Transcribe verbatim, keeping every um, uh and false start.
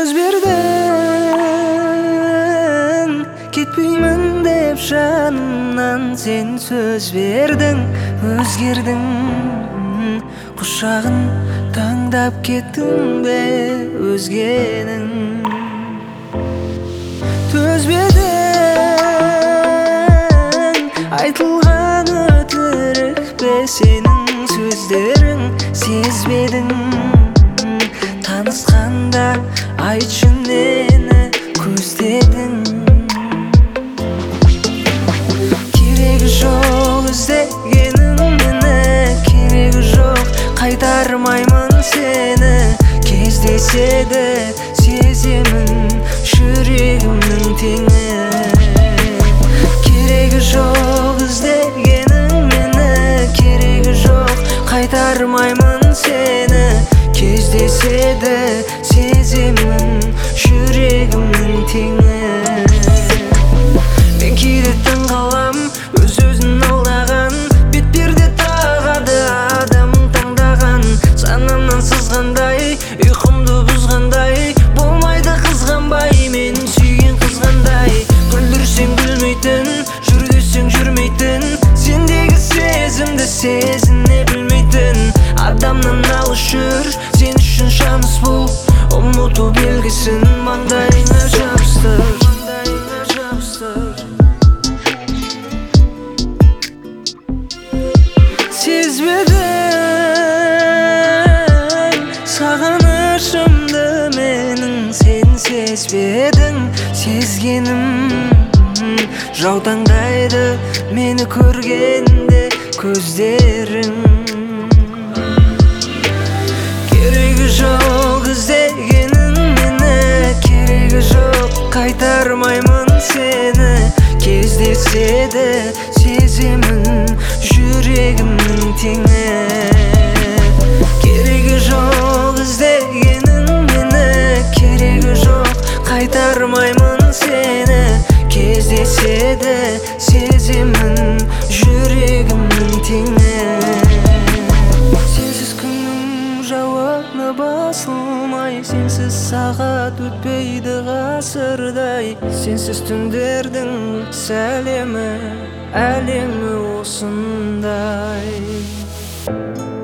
Söz verdin, ketpeymin dep janımdan. Sen söz verdin, özgerdin. Kuşağın tаңдап kettin be özgenin. Төзбедің, айтылған өтірік бе сенің сөздерің. Сезбедің, танысқанда айтшы нені көздедің. Керегі жоқ іздегенің мені, керегі жоқ қайтармаймын сені. Кездесе де сеземін жүрегімнің теңі. Керегі жоқ іздегенің мені, керегі жоқ қайтармаймын сені. Кездесе де сеземін жүрегімнің теңі. Мен кейде таңғалам, өз-өзін алдаған, бетперде тағады адамын таңдаған. Санамнан сызғандай, ұйқымды бұзғандай, болмайды қызғанбай, мен сүйген қызғандай. Күлдірсең күлмейтін, жүр десең жүрмейтін, сендегі сезімді сезіне білмейтін. Адамнан алыс жүр, сен үшін шамыс бұл, ұмыту белгісін маңдайыңа жабыстыр. Сезбедің сағынышымды менің, сен сезбедің сезгенім. Жаутаңдайды мені көргенде көздерің. Керегі жоқ іздегенің мені, керегі жоқ қайтармаймын сені. Кездесе де сеземін жүрегімнің теңі. Керегі жоқ іздегенің мені, керегі жоқ қайтармаймын сені. Кездесе де сеземін жүрегімнің теңі. Сенсіз күннің жауабы басылмай, сенсіз сағат өтпейді ғасырдай. Сенсіз түндердің сәлемі, әлемі осындай.